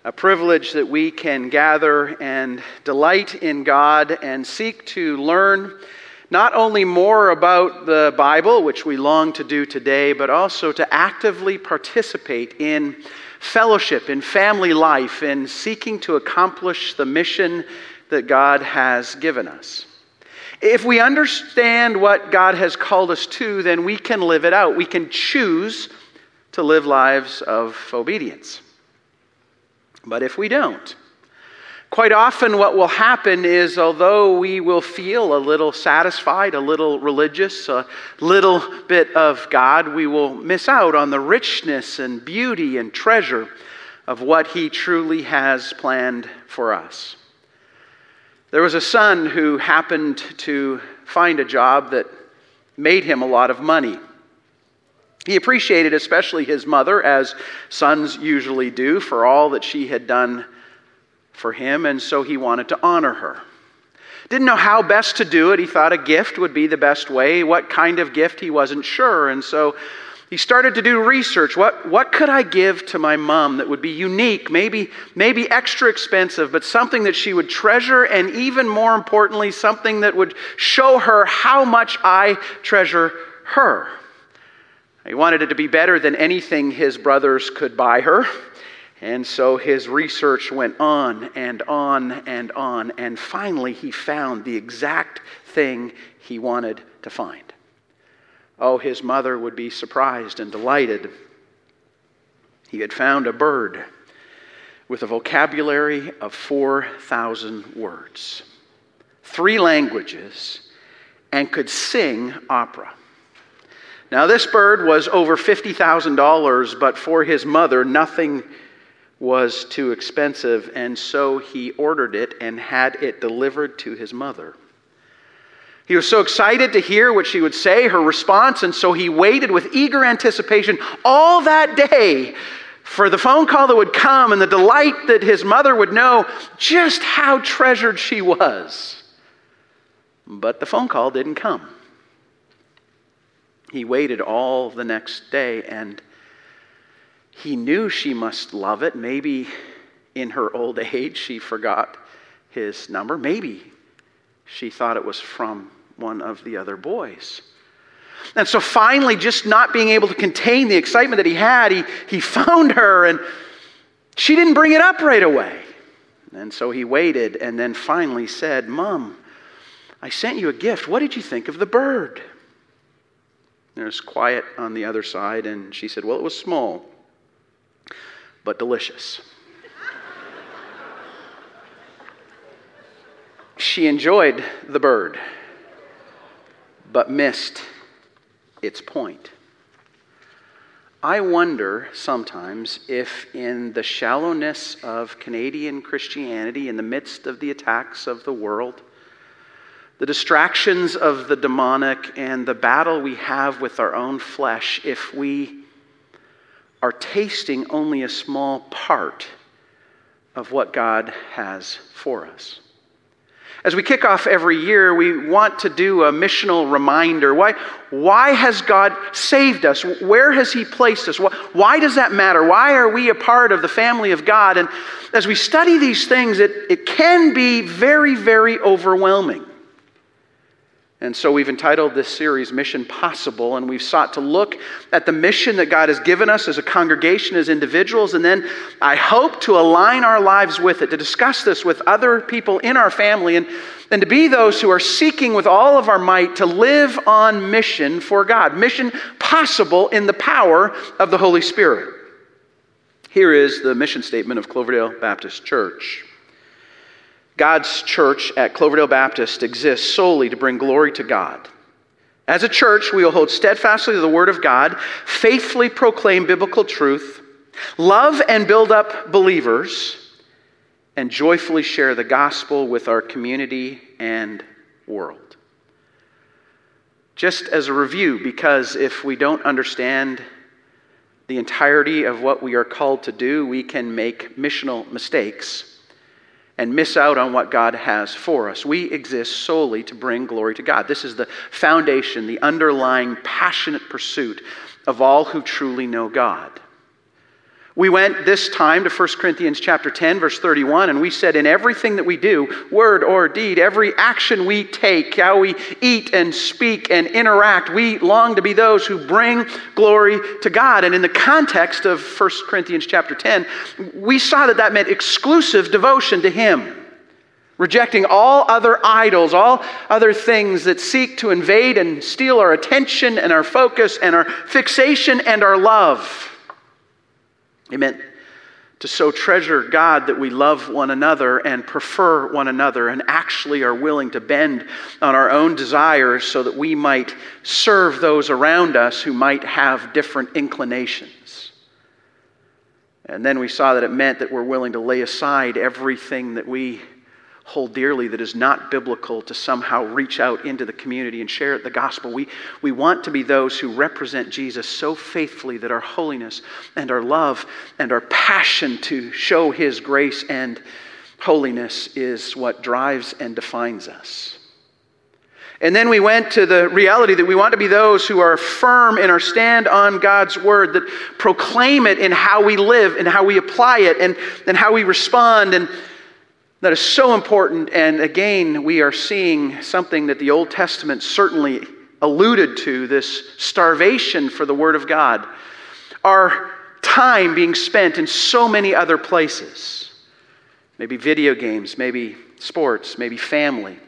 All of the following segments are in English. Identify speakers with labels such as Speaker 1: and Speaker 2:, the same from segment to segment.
Speaker 1: a privilege that we can gather and delight in God and seek to learn not only more about the Bible, which we long to do today, but also to actively participate in fellowship, in family life, in seeking to accomplish the mission that God has given us. If we understand what God has called us to, then we can live it out. We can choose to live lives of obedience. But if we don't, quite often what will happen is, although we will feel a little satisfied, a little religious, a little bit of God, we will miss out on the richness and beauty and treasure of what He truly has planned for us. There was a son who happened to find a job that made him a lot of money. He appreciated especially his mother, as sons usually do, for all that she had done for him, and so he wanted to honor her. Didn't know how best to do it. He thought a gift would be the best way. What kind of gift, he wasn't sure, and so he started to do research. What could I give to my mom that would be unique, maybe extra expensive, but something that she would treasure, and even more importantly, something that would show her how much I treasure her. He wanted it to be better than anything his brothers could buy her. And so his research went on and on and on. And finally he found the exact thing he wanted to find. Oh, his mother would be surprised and delighted. He had found a bird with a vocabulary of 4,000 words, 3 languages, and could sing opera. Now, this bird was over $50,000, but for his mother, nothing was too expensive, and so he ordered it and had it delivered to his mother. He was so excited to hear what she would say, her response, and so he waited with eager anticipation all that day for the phone call that would come and the delight that his mother would know just how treasured she was. But the phone call didn't come. He waited all the next day, and he knew she must love it. Maybe in her old age she forgot his number. Maybe she thought it was from one of the other boys. And so finally, just not being able to contain the excitement that he had, he phoned her, and she didn't bring it up right away. And so he waited and then finally said, "Mom, I sent you a gift. What did you think of the bird?" There's quiet on the other side, and she said, "Well, it was small, but delicious." She enjoyed the bird, but missed its point. I wonder sometimes if in the shallowness of Canadian Christianity, in the midst of the attacks of the world, the distractions of the demonic, and the battle we have with our own flesh, if we are tasting only a small part of what God has for us. As we kick off every year, we want to do a missional reminder. Why has God saved us? Where has He placed us? Why does that matter? Why are we a part of the family of God? And as we study these things, it can be very, very overwhelming. And so we've entitled this series Mission Possible, and we've sought to look at the mission that God has given us as a congregation, as individuals, and then I hope to align our lives with it, to discuss this with other people in our family, and to be those who are seeking with all of our might to live on mission for God. Mission possible in the power of the Holy Spirit. Here is the mission statement of Cloverdale Baptist Church. God's church at Cloverdale Baptist exists solely to bring glory to God. As a church, we will hold steadfastly to the Word of God, faithfully proclaim biblical truth, love and build up believers, and joyfully share the gospel with our community and world. Just as a review, because if we don't understand the entirety of what we are called to do, we can make missional mistakes and miss out on what God has for us. We exist solely to bring glory to God. This is the foundation, the underlying passionate pursuit of all who truly know God. We went this time to 1 Corinthians chapter 10, verse 31, and we said, in everything that we do, word or deed, every action we take, how we eat and speak and interact, we long to be those who bring glory to God. And in the context of 1 Corinthians chapter 10, we saw that meant exclusive devotion to Him, rejecting all other idols, all other things that seek to invade and steal our attention and our focus and our fixation and our love. It meant to so treasure God that we love one another and prefer one another and actually are willing to bend on our own desires so that we might serve those around us who might have different inclinations. And then we saw that it meant that we're willing to lay aside everything that we hold dearly that is not biblical to somehow reach out into the community and share the gospel. We want to be those who represent Jesus so faithfully that our holiness and our love and our passion to show His grace and holiness is what drives and defines us. And then we went to the reality that we want to be those who are firm in our stand on God's word, that proclaim it in how we live and how we apply it and how we respond. And that is so important, and again, we are seeing something that the Old Testament certainly alluded to, this starvation for the Word of God. Our time being spent in so many other places. Maybe video games, maybe sports, maybe family,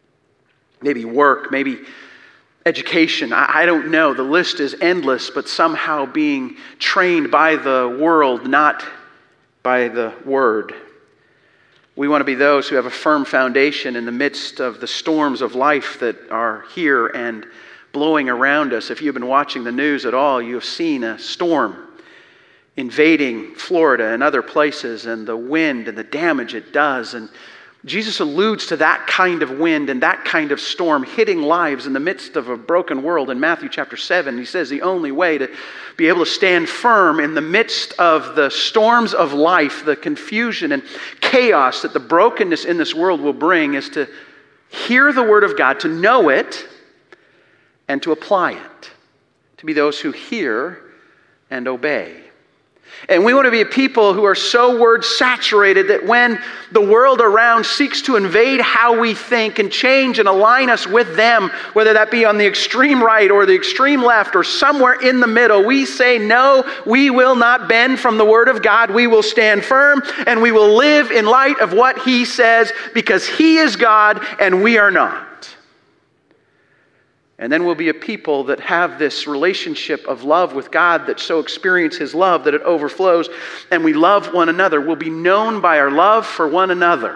Speaker 1: maybe work, maybe education. I don't know. The list is endless, but somehow being trained by the world, not by the Word. We want to be those who have a firm foundation in the midst of the storms of life that are here and blowing around us. If you've been watching the news at all, you have seen a storm invading Florida and other places, and the wind and the damage it does. And Jesus alludes to that kind of wind and that kind of storm hitting lives in the midst of a broken world in Matthew chapter 7. He says the only way to be able to stand firm in the midst of the storms of life, the confusion and chaos that the brokenness in this world will bring, is to hear the Word of God, to know it, and to apply it. To be those who hear and obey. And we want to be a people who are so word-saturated that when the world around seeks to invade how we think and change and align us with them, whether that be on the extreme right or the extreme left or somewhere in the middle, we say, no, we will not bend from the Word of God. We will stand firm and we will live in light of what He says, because He is God and we are not. And then we'll be a people that have this relationship of love with God, that so experience His love that it overflows, and we love one another. We'll be known by our love for one another.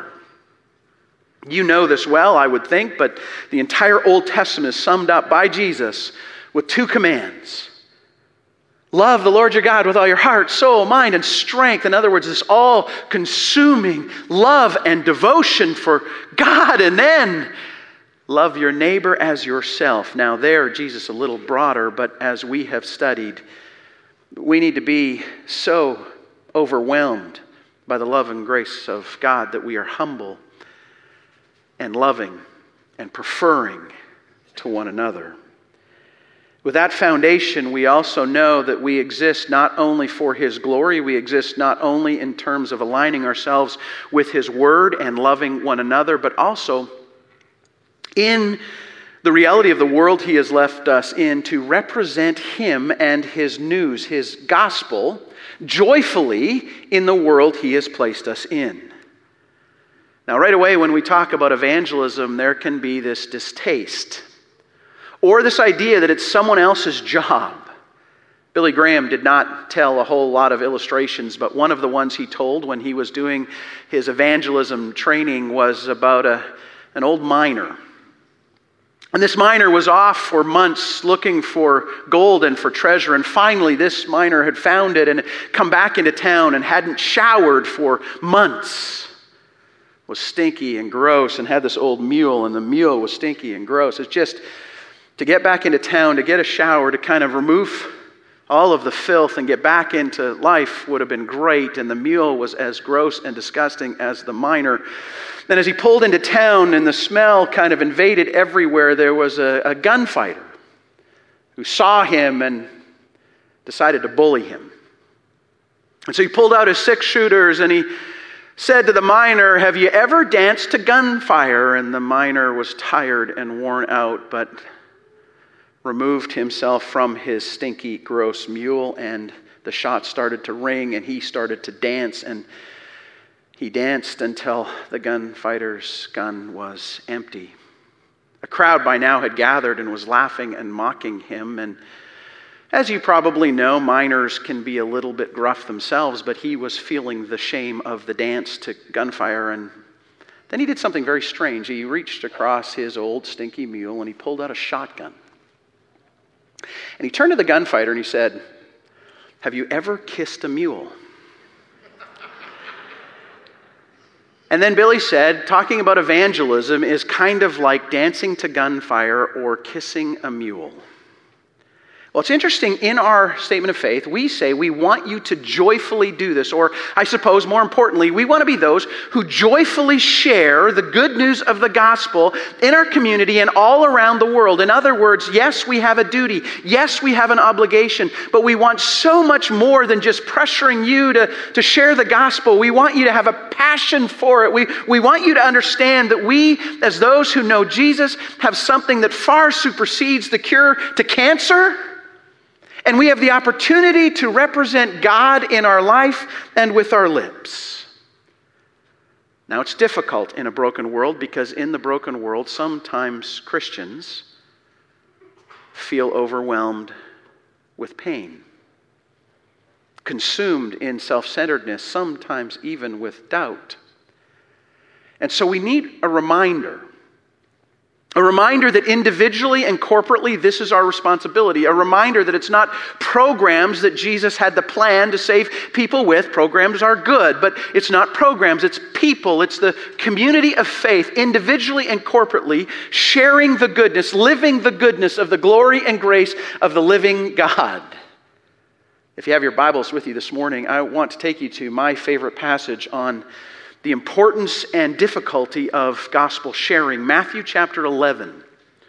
Speaker 1: You know this well, I would think, but the entire Old Testament is summed up by Jesus with two commands. Love the Lord your God with all your heart, soul, mind, and strength. In other words, this all-consuming love and devotion for God, and then love your neighbor as yourself. Now there, Jesus a little broader, but as we have studied, we need to be so overwhelmed by the love and grace of God that we are humble and loving and preferring to one another. With that foundation, we also know that we exist not only for His glory, we exist not only in terms of aligning ourselves with His Word and loving one another, but also in the reality of the world He has left us in to represent Him and His news, His gospel, joyfully in the world He has placed us in. Now, right away, when we talk about evangelism, there can be this distaste or this idea that it's someone else's job. Billy Graham did not tell a whole lot of illustrations, but one of the ones he told when he was doing his evangelism training was about an old miner. And this miner was off for months looking for gold and for treasure. And finally, this miner had found it and come back into town and hadn't showered for months. Was stinky and gross and had this old mule, and the mule was stinky and gross. It's just to get back into town, to get a shower, to kind of remove all of the filth and get back into life would have been great. And the mule was as gross and disgusting as the miner. Then as he pulled into town and the smell kind of invaded everywhere, there was a gunfighter who saw him and decided to bully him. And so he pulled out his 6-shooters and he said to the miner, "Have you ever danced to gunfire?" And the miner was tired and worn out, but removed himself from his stinky, gross mule, and the shot started to ring, and he started to dance, and he danced until the gunfighter's gun was empty. A crowd by now had gathered and was laughing and mocking him, and as you probably know, miners can be a little bit gruff themselves, but he was feeling the shame of the dance to gunfire, and then he did something very strange. He reached across his old stinky mule and he pulled out a shotgun. And he turned to the gunfighter and he said, "Have you ever kissed a mule?" And then Billy said, talking about evangelism is kind of like dancing to gunfire or kissing a mule. Well, it's interesting, in our statement of faith, we say we want you to joyfully do this, or I suppose more importantly, we want to be those who joyfully share the good news of the gospel in our community and all around the world. In other words, yes, we have a duty. Yes, we have an obligation, but we want so much more than just pressuring you to share the gospel. We want you to have a passion for it. We want you to understand that we, as those who know Jesus, have something that far supersedes the cure to cancer. And we have the opportunity to represent God in our life and with our lips. Now, it's difficult in a broken world because in the broken world, sometimes Christians feel overwhelmed with pain, consumed in self-centeredness, sometimes even with doubt. And so we need a reminder that individually and corporately, this is our responsibility. A reminder that it's not programs that Jesus had the plan to save people with. Programs are good, but it's not programs, it's people. It's the community of faith, individually and corporately, sharing the goodness, living the goodness of the glory and grace of the living God. If you have your Bibles with you this morning, I want to take you to my favorite passage on the importance and difficulty of gospel sharing. Matthew chapter 11.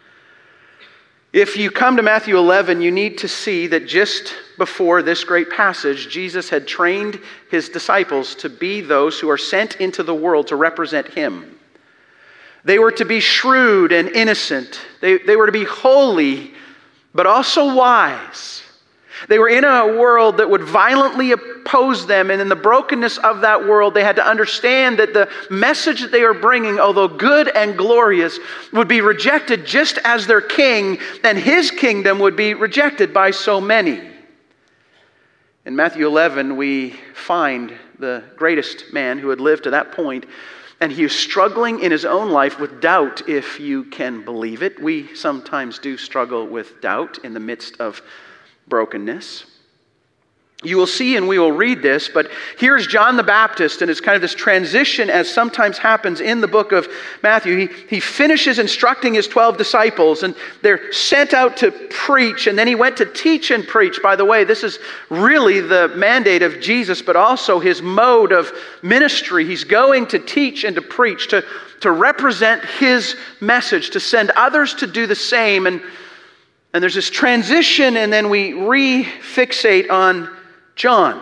Speaker 1: If you come to Matthew 11, you need to see that just before this great passage, Jesus had trained his disciples to be those who are sent into the world to represent him. They were to be shrewd and innocent. They were to be holy, but also wise. They were in a world that would violently oppose them, and in the brokenness of that world, they had to understand that the message that they were bringing, although good and glorious, would be rejected just as their king, and his kingdom would be rejected by so many. In Matthew 11, we find the greatest man who had lived to that point, and he is struggling in his own life with doubt, if you can believe it. We sometimes do struggle with doubt in the midst of brokenness. You will see, and we will read this, but here's John the Baptist, and it's kind of this transition as sometimes happens in the book of Matthew. He finishes instructing his 12 disciples, and they're sent out to preach, and then he went to teach and preach. By the way, this is really the mandate of Jesus, but also his mode of ministry. He's going to teach and to preach, to represent his message, to send others to do the same. And there's this transition, and then we refixate on John.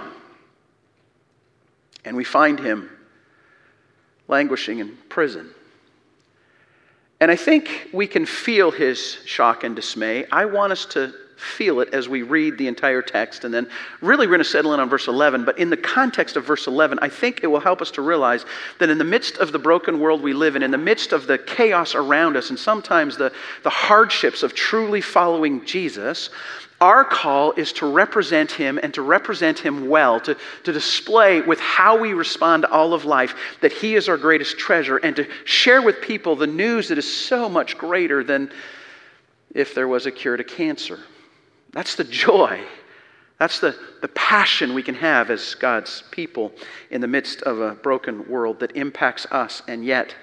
Speaker 1: And we find him languishing in prison. And I think we can feel his shock and dismay. I want us to feel it as we read the entire text, and then really we're going to settle in on verse 11. But in the context of verse 11, I think it will help us to realize that in the midst of the broken world we live in the midst of the chaos around us, and sometimes the hardships of truly following Jesus, our call is to represent him, and to represent him well, to display with how we respond to all of life that he is our greatest treasure, and to share with people the news that is so much greater than if there was a cure to cancer. That's the joy. That's the passion we can have as God's people in the midst of a broken world that impacts us, and yet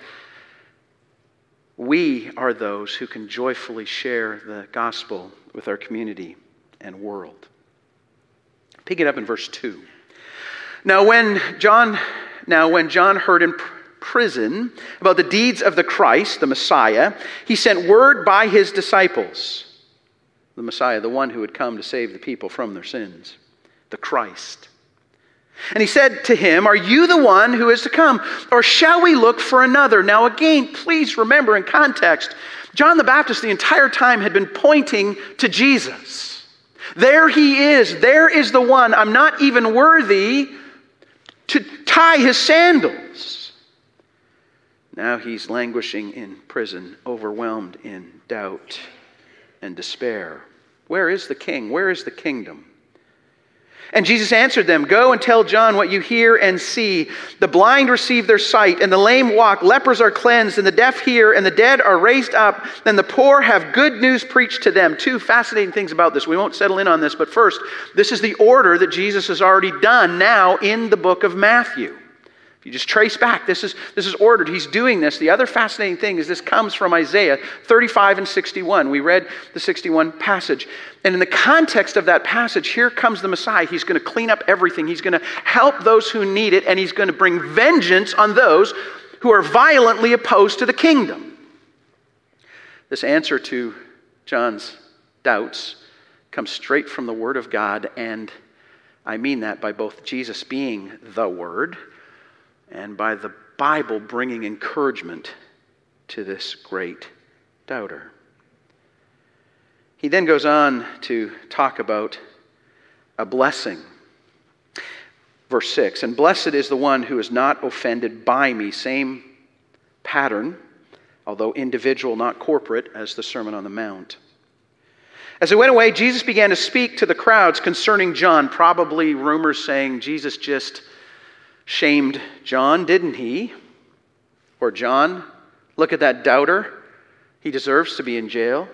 Speaker 1: we are those who can joyfully share the gospel with our community and world. Pick it up in verse 2. Now when John heard in prison about the deeds of the Christ, the Messiah, he sent word by his disciples. The Messiah, the one who would come to save the people from their sins. The Christ. And he said to him, "Are you the one who is to come, or shall we look for another?" Now again, please remember in context, John the Baptist the entire time had been pointing to Jesus. There he is. There is the one. I'm not even worthy to tie his sandals. Now he's languishing in prison, overwhelmed in doubt and despair. Where is the king? Where is the kingdom? And Jesus answered them, "Go and tell John what you hear and see. The blind receive their sight, and the lame walk. Lepers are cleansed, and the deaf hear, and the dead are raised up. Then the poor have good news preached to them." Two fascinating things about this. We won't settle in on this, but first, this is the order that Jesus has already done now in the book of Matthew. If you just trace back, this is ordered. He's doing this. The other fascinating thing is this comes from Isaiah 35 and 61. We read the 61 passage. And in the context of that passage, here comes the Messiah. He's going to clean up everything. He's going to help those who need it, and he's going to bring vengeance on those who are violently opposed to the kingdom. This answer to John's doubts comes straight from the Word of God, and I mean that by both Jesus being the Word and by the Bible bringing encouragement to this great doubter. He then goes on to talk about a blessing. Verse 6, "And blessed is the one who is not offended by me." Same pattern, although individual, not corporate, as the Sermon on the Mount. As he went away, Jesus began to speak to the crowds concerning John. Probably rumors saying Jesus just shamed John, didn't he? Or John, look at that doubter. He deserves to be in jail.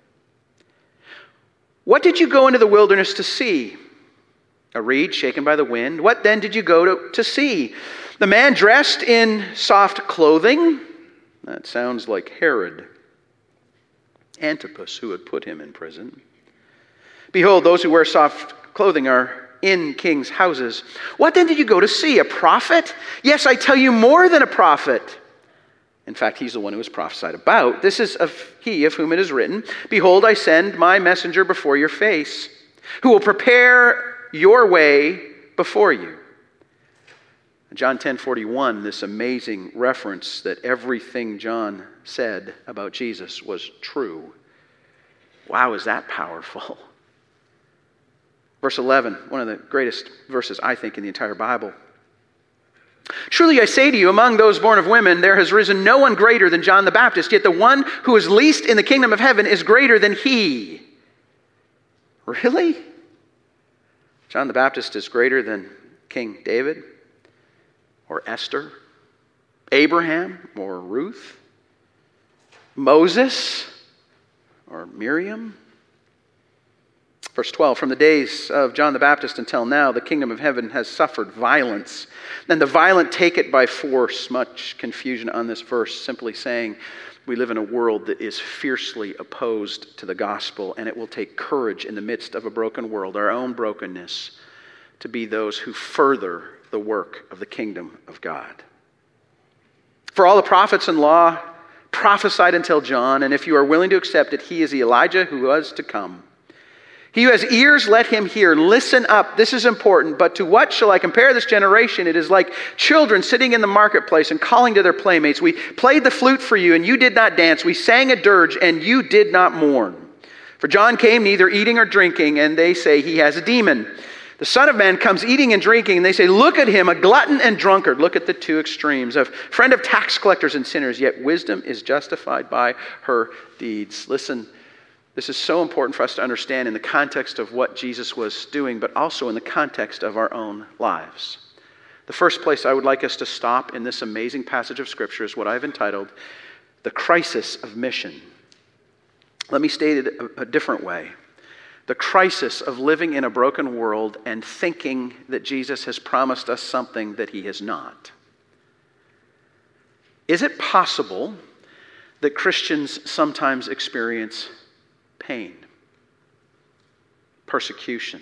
Speaker 1: "What did you go into the wilderness to see? A reed shaken by the wind? What then did you go to see? The man dressed in soft clothing?" That sounds like Herod Antipas, who had put him in prison. "Behold, those who wear soft clothing are in kings' houses. What then did you go to see? A prophet? Yes, I tell you, more than a prophet." In fact, he's the one who was prophesied about. "This is he of whom it is written, 'Behold, I send my messenger before your face, who will prepare your way before you.'" In John 10:41, this amazing reference that everything John said about Jesus was true. Wow, is that powerful? Verse 11, one of the greatest verses, I think, in the entire Bible. "Truly I say to you, among those born of women, there has risen no one greater than John the Baptist, yet the one who is least in the kingdom of heaven is greater than he." Really? John the Baptist is greater than King David, or Esther, Abraham, or Ruth, Moses, or Miriam? Verse 12, "From the days of John the Baptist until now, the kingdom of heaven has suffered violence, and the violent take it by force." Much confusion on this verse, simply saying we live in a world that is fiercely opposed to the gospel, and it will take courage in the midst of a broken world, our own brokenness, to be those who further the work of the kingdom of God. "For all the prophets and law prophesied until John, and if you are willing to accept it, he is the Elijah who was to come. He who has ears, let him hear. Listen up, this is important. But to what shall I compare this generation? It is like children sitting in the marketplace and calling to their playmates. We played the flute for you, and you did not dance. We sang a dirge, and you did not mourn. For John came neither eating or drinking, and they say he has a demon. The Son of Man comes eating and drinking, and they say, 'Look at him, a glutton and drunkard.'" Look at the two extremes. "A friend of tax collectors and sinners, yet wisdom is justified by her deeds." Listen, this is so important for us to understand in the context of what Jesus was doing, but also in the context of our own lives. The first place I would like us to stop in this amazing passage of Scripture is what I've entitled, "The Crisis of Mission." Let me state it a different way. The crisis of living in a broken world and thinking that Jesus has promised us something that he has not. Is it possible that Christians sometimes experience pain, persecution?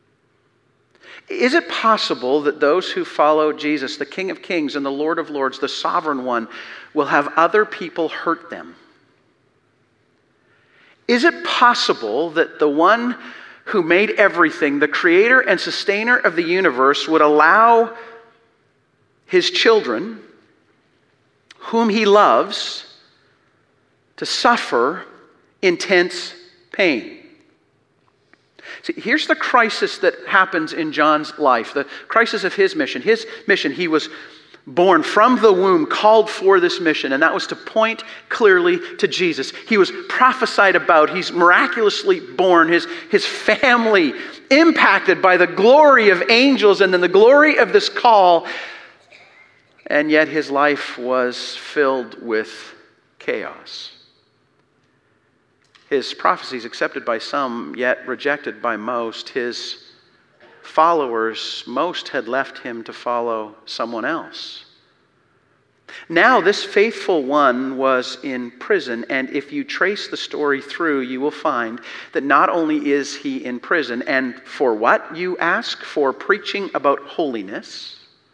Speaker 1: Is it possible that those who follow Jesus, the King of Kings and the Lord of Lords, the Sovereign One, will have other people hurt them? Is it possible that the one who made everything, the creator and sustainer of the universe, would allow his children, whom he loves, to suffer intense pain. See, here's the crisis that happens in John's life, the crisis of his mission. His mission, he was born from the womb, called for this mission, and that was to point clearly to Jesus. He was prophesied about. He's miraculously born. His family impacted by the glory of angels and then the glory of this call, and yet his life was filled with chaos. His prophecies accepted by some, yet rejected by most. His followers, most had left him to follow someone else. Now this faithful one was in prison, and if you trace the story through, you will find that not only is he in prison, and for what, you ask? For preaching about holiness,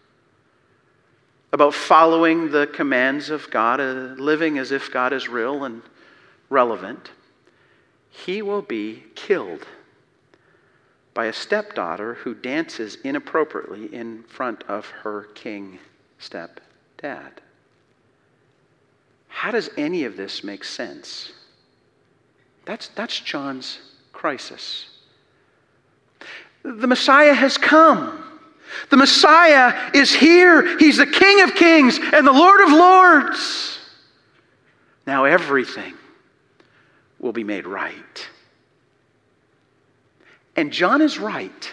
Speaker 1: about following the commands of God, living as if God is real and relevant. He will be killed by a stepdaughter who dances inappropriately in front of her king stepdad. How does any of this make sense? That's John's crisis. The Messiah has come. The Messiah is here. He's the King of Kings and the Lord of Lords. Now everything will be made right. And John is right,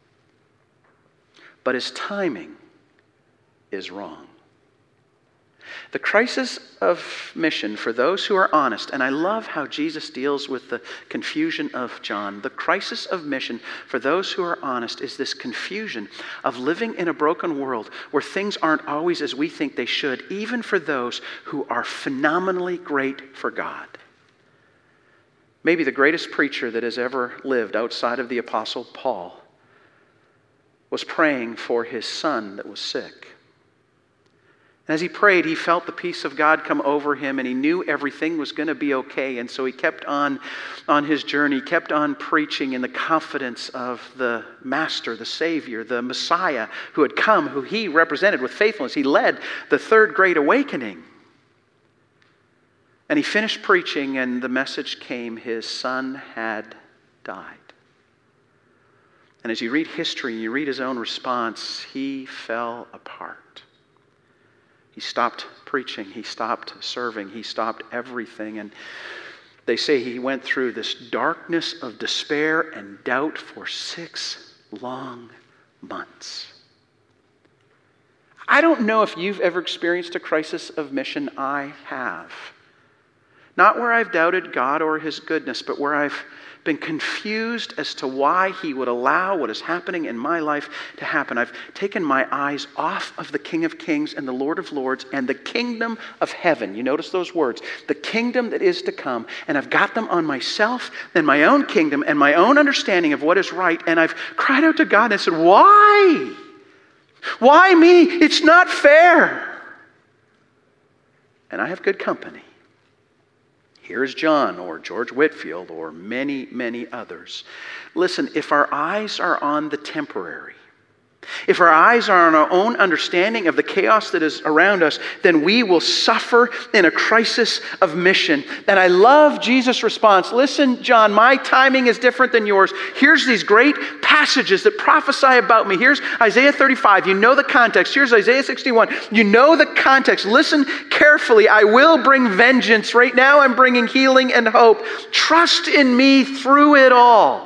Speaker 1: but his timing is wrong. The crisis of mission for those who are honest, and I love how Jesus deals with the confusion of John. The crisis of mission for those who are honest is this confusion of living in a broken world where things aren't always as we think they should, even for those who are phenomenally great for God. Maybe the greatest preacher that has ever lived outside of the Apostle Paul was praying for his son that was sick. And as he prayed, he felt the peace of God come over him, and he knew everything was going to be okay. And so he kept on his journey, kept on preaching in the confidence of the Master, the Savior, the Messiah who had come, who he represented with faithfulness. He led the Third Great Awakening. And he finished preaching, and the message came: his son had died. And as you read history, you read his own response, he fell apart. He stopped preaching, he stopped serving, he stopped everything. And they say he went through this darkness of despair and doubt for 6 long months. I don't know if you've ever experienced a crisis of mission. I have. Not where I've doubted God or his goodness, but where I've been confused as to why he would allow what is happening in my life to happen. I've taken my eyes off of the King of Kings and the Lord of Lords and the kingdom of heaven. You notice those words, the kingdom that is to come. And I've got them on myself and my own kingdom and my own understanding of what is right. And I've cried out to God and I said, why? Why me? It's not fair. And I have good company. Here's John or George Whitefield or many, many others. Listen, if our eyes are on the temporary, if our eyes are on our own understanding of the chaos that is around us, then we will suffer in a crisis of mission. And I love Jesus' response. Listen, John, my timing is different than yours. Here's these great passages that prophesy about me. Here's Isaiah 35. You know the context. Here's Isaiah 61. You know the context. Listen carefully. I will bring vengeance. Right now I'm bringing healing and hope. Trust in me through it all.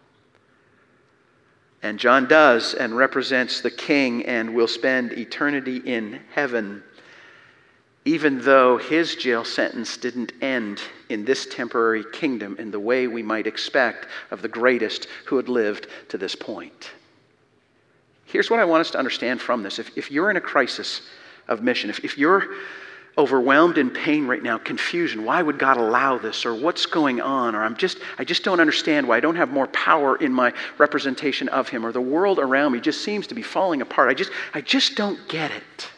Speaker 1: And John does and represents the King and will spend eternity in heaven, even though his jail sentence didn't end in this temporary kingdom in the way we might expect of the greatest who had lived to this point. Here's what I want us to understand from this. If you're in a crisis of mission, if you're overwhelmed in pain right now, confusion, why would God allow this, or what's going on, or I just don't understand why I don't have more power in my representation of him, or the world around me just seems to be falling apart. I just don't get it.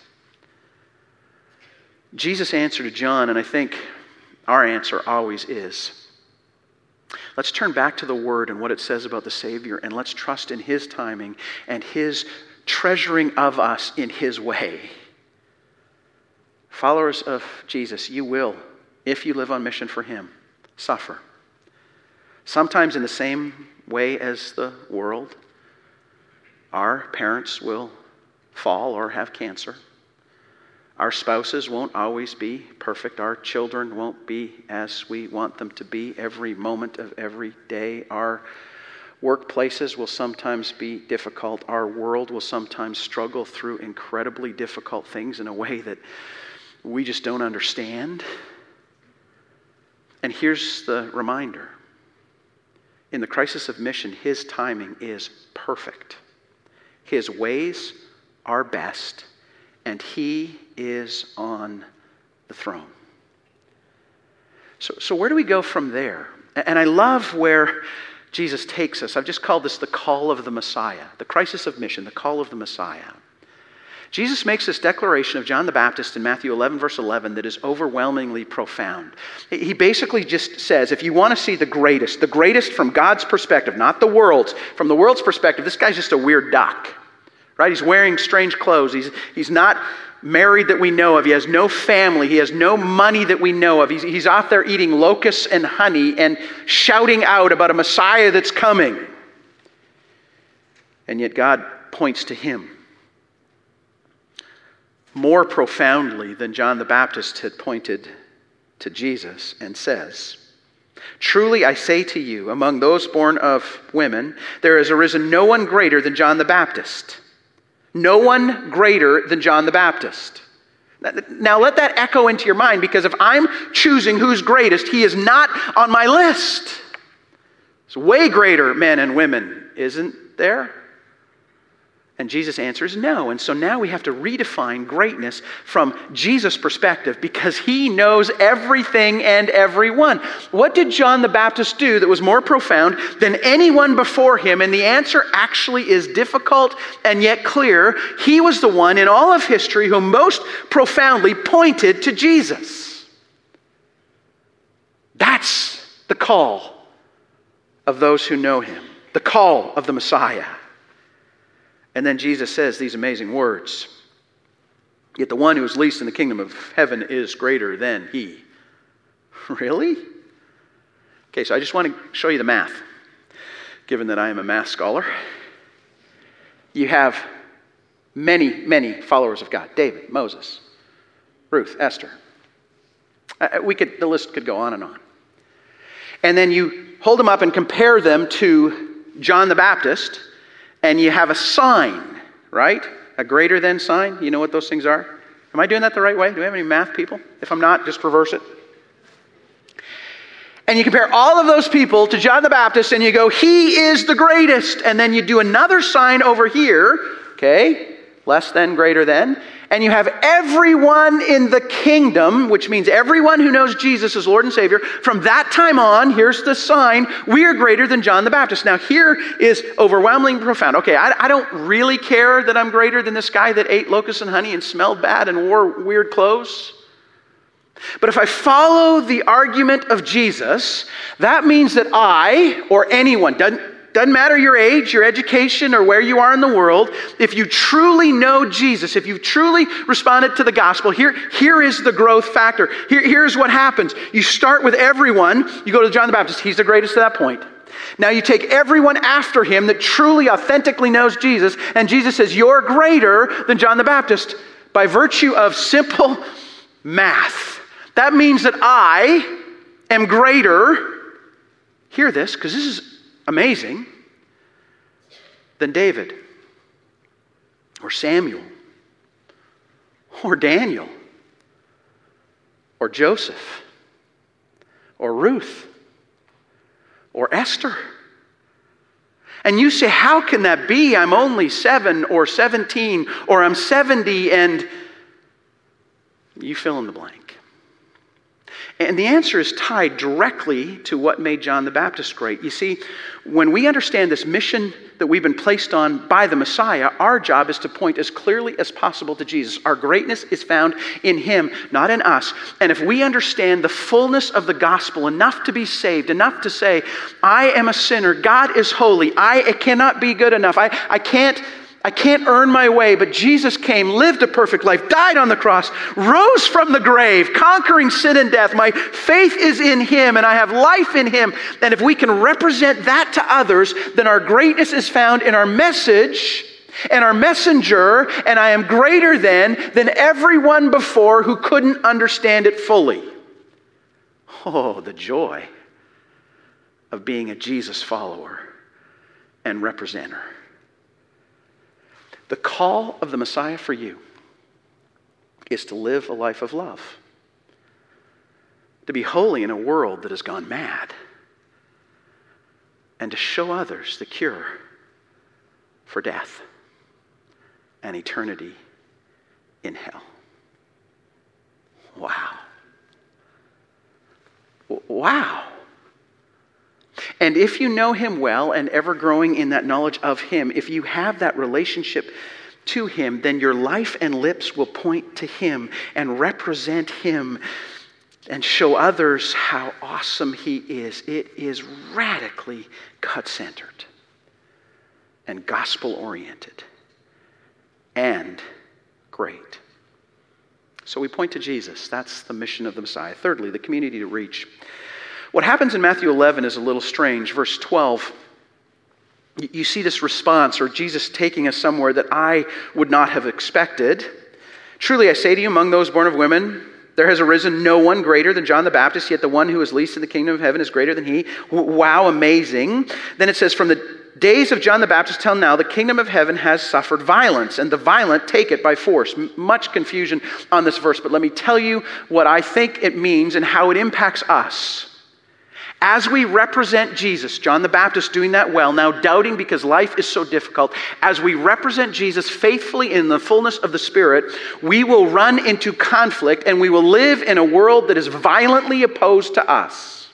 Speaker 1: Jesus' answer to John, and I think our answer always is, Let's turn back to the Word and what it says about the Savior, and let's trust in His timing and His treasuring of us in His way. Followers of Jesus, you will, if you live on mission for Him, suffer. Sometimes in the same way as the world. Our parents will fall or have cancer. Our spouses won't always be perfect. Our children won't be as we want them to be every moment of every day. Our workplaces will sometimes be difficult. Our world will sometimes struggle through incredibly difficult things in a way that we just don't understand. And here's the reminder. In the crisis of mission, His timing is perfect. His ways are best, and He is on the throne. So where do we go from there? And I love where Jesus takes us. I've just called this the call of the Messiah, the crisis of mission, the call of the Messiah. Jesus makes this declaration of John the Baptist in Matthew 11, verse 11, that is overwhelmingly profound. He basically just says, if you want to see the greatest from God's perspective, not the world's, from the world's perspective, this guy's just a weird duck, right? He's wearing strange clothes. He's not married that we know of. He has no family. He has no money that we know of. He's off there eating locusts and honey and shouting out about a Messiah that's coming. And yet God points to Him more profoundly than John the Baptist had pointed to Jesus, and says, "Truly I say to you, among those born of women, there has arisen no one greater than John the Baptist." No one greater than John the Baptist. Now let that echo into your mind, because if I'm choosing who's greatest, he is not on my list. There's way greater men and women, isn't there? And Jesus answers no. And so now we have to redefine greatness from Jesus' perspective, because He knows everything and everyone. What did John the Baptist do that was more profound than anyone before him? And the answer actually is difficult and yet clear. He was the one in all of history who most profoundly pointed to Jesus. That's the call of those who know Him, the call of the Messiah. And then Jesus says these amazing words, "Yet the one who is least in the kingdom of heaven is greater than he." Really? Okay, so I just want to show you the math, given that I am a math scholar. You have many, many followers of God. David, Moses, Ruth, Esther. The list could go on and on. And then you hold them up and compare them to John the Baptist, and you have a sign, right? A greater than sign. You know what those things are? Am I doing that the right way? Do we have any math people? If I'm not, just reverse it. And you compare all of those people to John the Baptist, and you go, he is the greatest. And then you do another sign over here, okay? Less than, greater than. And you have everyone in the kingdom, which means everyone who knows Jesus as Lord and Savior. From that time on, here's the sign, we are greater than John the Baptist. Now here is overwhelmingly profound. Okay, I don't really care that I'm greater than this guy that ate locusts and honey and smelled bad and wore weird clothes. But if I follow the argument of Jesus, that means that I, or anyone, doesn't matter your age, your education, or where you are in the world, if you truly know Jesus, if you've truly responded to the gospel, here is the growth factor. Here's what happens. You start with everyone. You go to John the Baptist. He's the greatest at that point. Now you take everyone after him that truly, authentically knows Jesus, and Jesus says, you're greater than John the Baptist by virtue of simple math. That means that I am greater, hear this, because this is amazing, than David, or Samuel, or Daniel, or Joseph, or Ruth, or Esther. And you say, how can that be? I'm only 7 or 17, or I'm 70, and you fill in the blank. And the answer is tied directly to what made John the Baptist great. You see, when we understand this mission that we've been placed on by the Messiah, our job is to point as clearly as possible to Jesus. Our greatness is found in him, not in us. And if we understand the fullness of the gospel enough to be saved, enough to say, I am a sinner, God is holy, I cannot be good enough, I can't earn my way, but Jesus came, lived a perfect life, died on the cross, rose from the grave, conquering sin and death. My faith is in him, and I have life in him. And if we can represent that to others, then our greatness is found in our message and our messenger, and I am greater than everyone before who couldn't understand it fully. Oh, the joy of being a Jesus follower and representer. The call of the Messiah for you is to live a life of love, to be holy in a world that has gone mad, and to show others the cure for death and eternity in hell. Wow. Wow. And if you know him well and ever growing in that knowledge of him, if you have that relationship to him, then your life and lips will point to him and represent him and show others how awesome he is. It is radically God-centered and gospel-oriented and great. So we point to Jesus. That's the mission of the Messiah. Thirdly, the community to reach. What happens in Matthew 11 is a little strange. Verse 12, you see this response, or Jesus taking us somewhere that I would not have expected. Truly I say to you, among those born of women, there has arisen no one greater than John the Baptist, yet the one who is least in the kingdom of heaven is greater than he. Wow, amazing. Then it says, from the days of John the Baptist till now, the kingdom of heaven has suffered violence, and the violent take it by force. Much confusion on this verse, but let me tell you what I think it means and how it impacts us. As we represent Jesus, John the Baptist doing that well, now doubting because life is so difficult, as we represent Jesus faithfully in the fullness of the Spirit, we will run into conflict and we will live in a world that is violently opposed to us.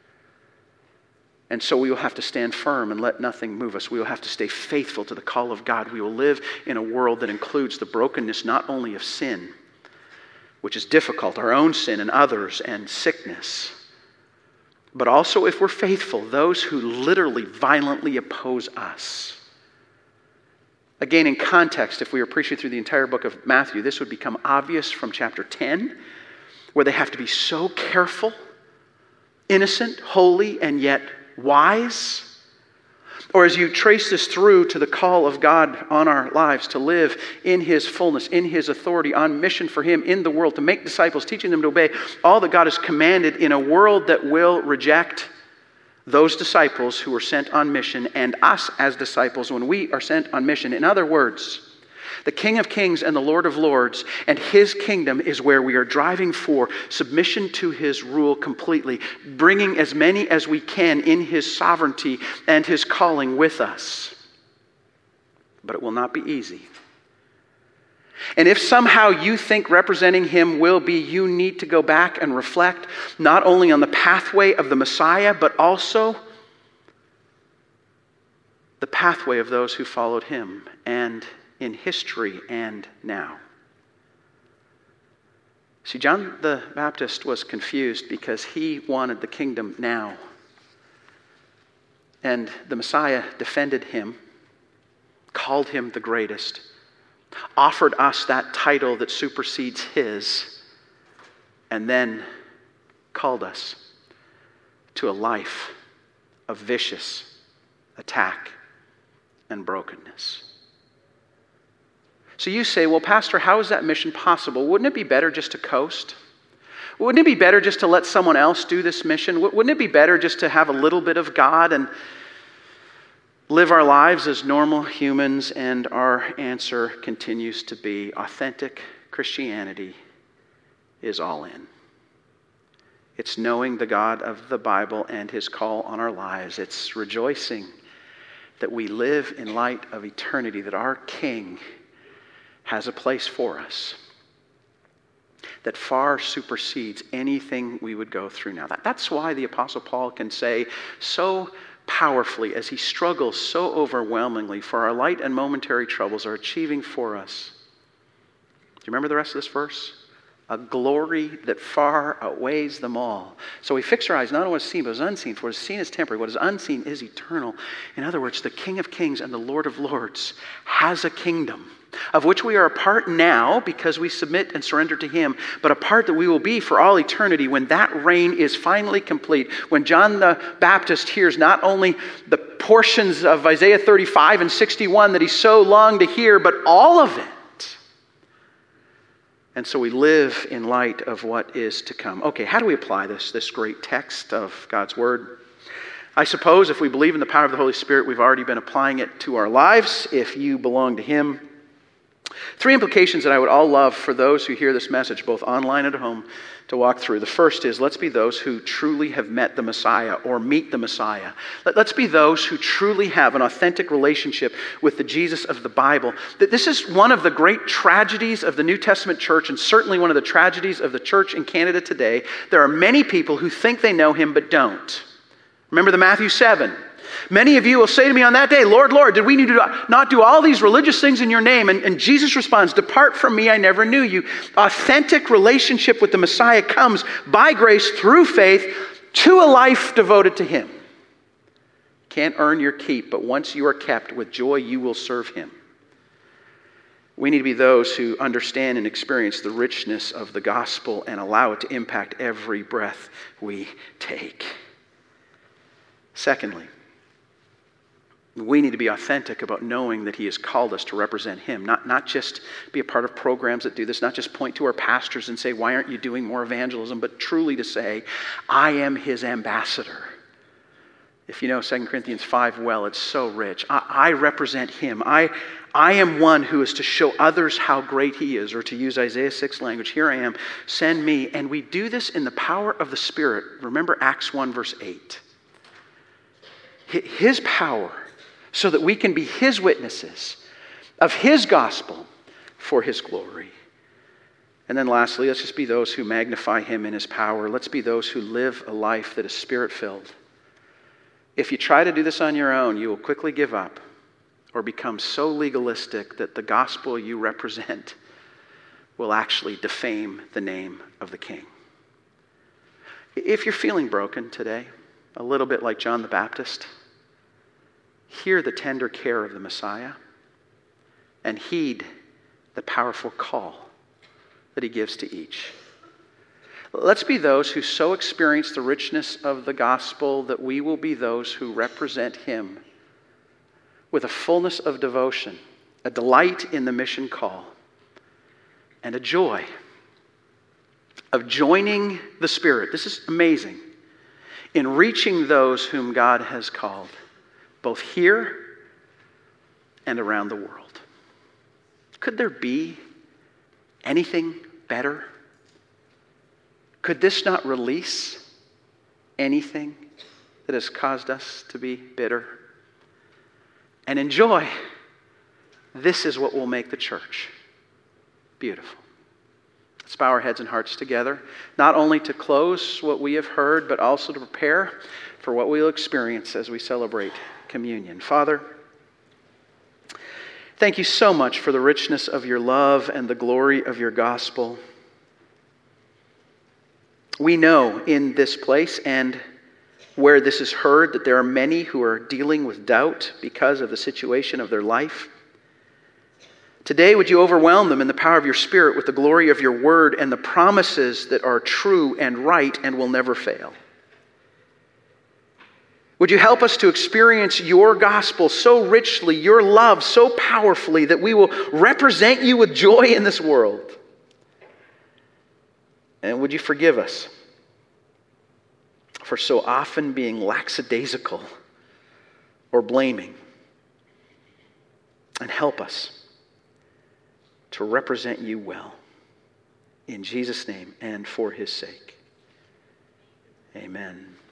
Speaker 1: And so we will have to stand firm and let nothing move us. We will have to stay faithful to the call of God. We will live in a world that includes the brokenness not only of sin, which is difficult, our own sin and others, and sickness, but also, if we're faithful, those who literally violently oppose us. Again, in context, if we were preaching through the entire book of Matthew, this would become obvious from chapter 10, where they have to be so careful, innocent, holy, and yet wise. Or as you trace this through to the call of God on our lives to live in his fullness, in his authority, on mission for him in the world, to make disciples, teaching them to obey all that God has commanded in a world that will reject those disciples who were sent on mission and us as disciples when we are sent on mission. In other words, the King of Kings and the Lord of Lords and his kingdom is where we are driving for submission to his rule completely, bringing as many as we can in his sovereignty and his calling with us. But it will not be easy. And if somehow you think representing him will be, you need to go back and reflect not only on the pathway of the Messiah, but also the pathway of those who followed him and in history and now. See, John the Baptist was confused because he wanted the kingdom now. And the Messiah defended him, called him the greatest, offered us that title that supersedes his, and then called us to a life of vicious attack and brokenness. So you say, well, Pastor, how is that mission possible? Wouldn't it be better just to coast? Wouldn't it be better just to let someone else do this mission? Wouldn't it be better just to have a little bit of God and live our lives as normal humans? And our answer continues to be authentic Christianity is all in. It's knowing the God of the Bible and his call on our lives. It's rejoicing that we live in light of eternity, that our King has a place for us. that far supersedes anything we would go through now. That's why the Apostle Paul can say so powerfully, as he struggles so overwhelmingly, for our light and momentary troubles are achieving for us. Do you remember the rest of this verse? A glory that far outweighs them all. So we fix our eyes not on what is seen, but what is unseen. For what is seen is temporary. What is unseen is eternal. In other words, the King of Kings and the Lord of Lords has a kingdom of which we are a part now because we submit and surrender to him, but a part that we will be for all eternity when that reign is finally complete. When John the Baptist hears not only the portions of Isaiah 35 and 61 that he so longed to hear, but all of it. And so we live in light of what is to come. Okay, how do we apply this great text of God's Word? I suppose if we believe in the power of the Holy Spirit, we've already been applying it to our lives if you belong to him. 3 implications that I would all love for those who hear this message, both online and at home, to walk through. The first is, let's be those who truly have met the Messiah or meet the Messiah. Let's be those who truly have an authentic relationship with the Jesus of the Bible. This is one of the great tragedies of the New Testament church, and certainly one of the tragedies of the church in Canada today. There are many people who think they know him but don't. Remember the Matthew 7. Many of you will say to me on that day, Lord, Lord, did we not do all these religious things in your name? And Jesus responds, depart from me, I never knew you. Authentic relationship with the Messiah comes by grace through faith to a life devoted to him. Can't earn your keep, but once you are kept, with joy you will serve him. We need to be those who understand and experience the richness of the gospel and allow it to impact every breath we take. Secondly, we need to be authentic about knowing that he has called us to represent him. Not just be a part of programs that do this, not just point to our pastors and say, why aren't you doing more evangelism? But truly to say, I am his ambassador. If you know 2 Corinthians 5 well, it's so rich. I represent him. I am one who is to show others how great he is, or to use Isaiah 6 language, here I am, send me. And we do this in the power of the Spirit. Remember Acts 1 verse 8. His power, so that we can be his witnesses of his gospel for his glory. And then lastly, let's just be those who magnify him in his power. Let's be those who live a life that is Spirit-filled. If you try to do this on your own, you will quickly give up or become so legalistic that the gospel you represent will actually defame the name of the King. If you're feeling broken today, a little bit like John the Baptist, hear the tender care of the Messiah and heed the powerful call that he gives to each. Let's be those who so experience the richness of the gospel that we will be those who represent him with a fullness of devotion, a delight in the mission call, and a joy of joining the Spirit. This is amazing. In reaching those whom God has called, both here and around the world. Could there be anything better? Could this not release anything that has caused us to be bitter? And enjoy, this is what will make the church beautiful. Let's bow our heads and hearts together, not only to close what we have heard, but also to prepare for what we'll experience as we celebrate communion. Father, thank you so much for the richness of your love and the glory of your gospel. We know in this place and where this is heard that there are many who are dealing with doubt because of the situation of their life. Today, would you overwhelm them in the power of your Spirit with the glory of your word and the promises that are true and right and will never fail? Would you help us to experience your gospel so richly, your love so powerfully, that we will represent you with joy in this world? And would you forgive us for so often being lackadaisical or blaming? And help us to represent you well. In Jesus' name and for his sake. Amen.